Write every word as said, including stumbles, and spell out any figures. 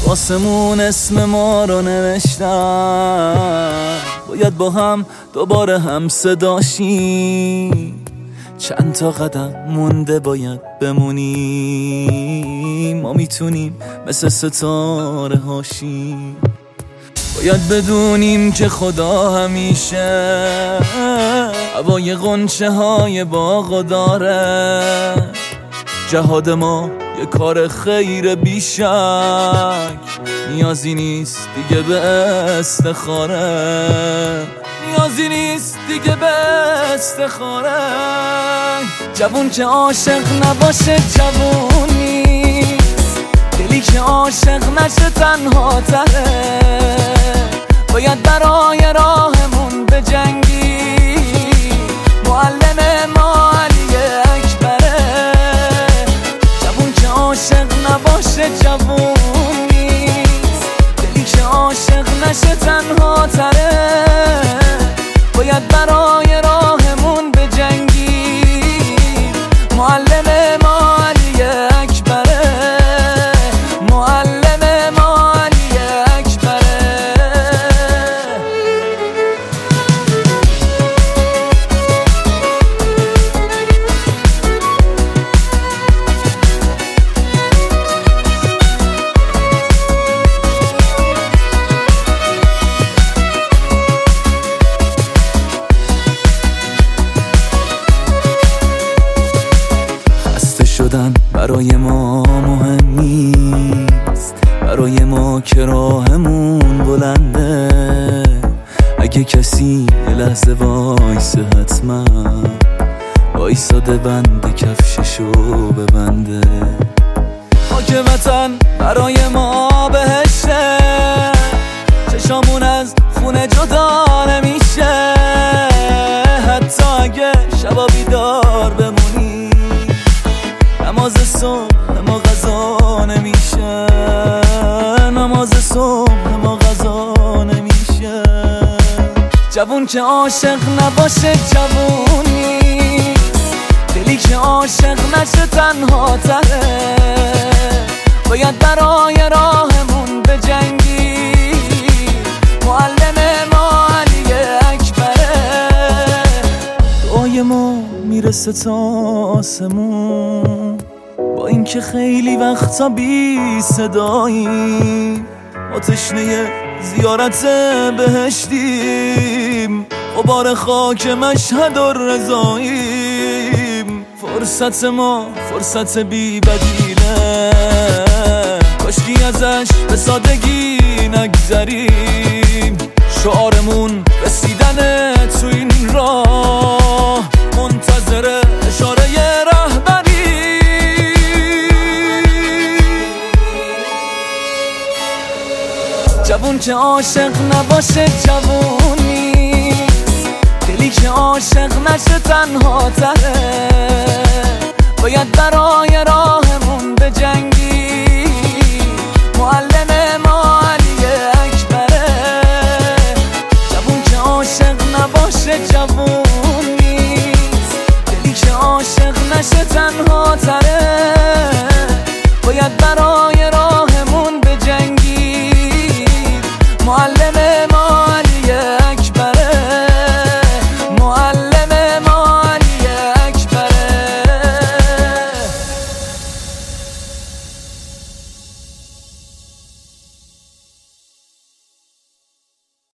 آسمون اسم ما رو نوشتن، باید با هم دوباره هم صداشیم. چند تا قدم مونده باید بمونیم، ما میتونیم مثل ستاره هاشیم. باید بدونیم که خدا همیشه هوای غنچه های باغ داره. جهاد ما یه کار خیر بیشک، نیازی نیست دیگه به استخاره، نیازی نیست دیگه به استخاره. جوون که عاشق نباشه جوون نیست، دلی که عاشق نشه تنها تره. باید برای راهمون بجنگی، معلم ما علی اکبره. جوون که عاشق نباشه جوون نیست، دلی که عاشق نشه تنها تره. باید برای راهمون بجنگی، معلم ما علی اکبره، معلم ما علی اکبره. شدن برای ما مهم نیست، برای ما که راهمون بلنده. اگه کسی یه لحظه وایسه حتما وایساده بند کفششو ببنده. خاک وطن برای ما بهشته، چشامون از خونه جدا نمیشه. حتی اگه شبا بیدار بمونی، نماز صبح ما غذا نمیشه، نماز صبح ما غذا نمیشه. جوون که عاشق نباشه جوون نیست، دلی که عاشق نشه تنها تره. باید برای راهمون بجنگی، معلم ما علی اکبره. دعای ما میرسه تا آسمون، با اینکه خیلی وقتا بی صداییم. ما تشنه زیارت بهشتیم، غبار خاک مشهد و رضاییم. فرصت ما فرصت بی بدیله، کاشکی ازش به سادگی نگذریم. شعارمون رسیدن تو این راه، منتظر اشاره رهبری. جوون که عاشق نباشه جوون نیست، دلی که عاشق نشه تنها تره. باید برای راهمون بجنگی، معلم ما علی اکبره. جوون که عاشق نباشه جوون نیست، دلی که عاشق نشه تنها تره. باید برای